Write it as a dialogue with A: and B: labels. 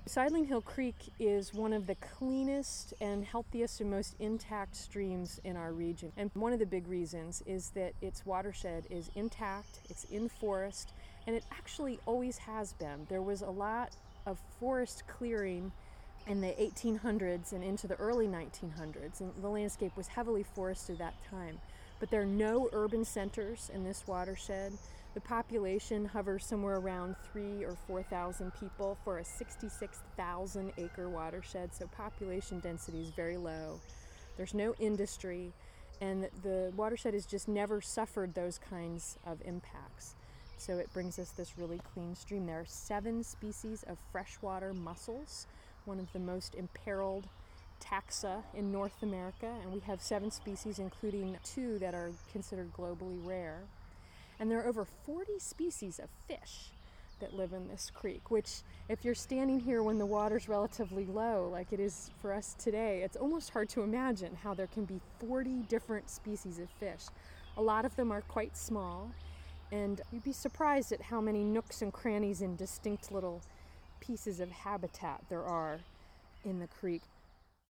A: Sidling Hill Creek is one of the cleanest and healthiest and most intact streams in our region. And one of the big reasons is that its watershed is intact, it's in forest, and it actually always has been. There was a lot of forest clearing in the 1800s and into the early 1900s, and the landscape was heavily forested at that time. But there are no urban centers in this watershed. The population hovers somewhere around 3,000 or 4,000 people for a 66,000 acre watershed, so population density is very low. There's no industry, and the watershed has just never suffered those kinds of impacts. So it brings us this really clean stream. There are 7 species of freshwater mussels, one of the most imperiled taxa in North America, and we have 7 species, including 2 that are considered globally rare. And there are over 40 species of fish that live in this creek, which if you're standing here when the water's relatively low, like it is for us today, it's almost hard to imagine how there can be 40 different species of fish. A lot of them are quite small, and you'd be surprised at how many nooks and crannies and distinct little pieces of habitat there are in the creek.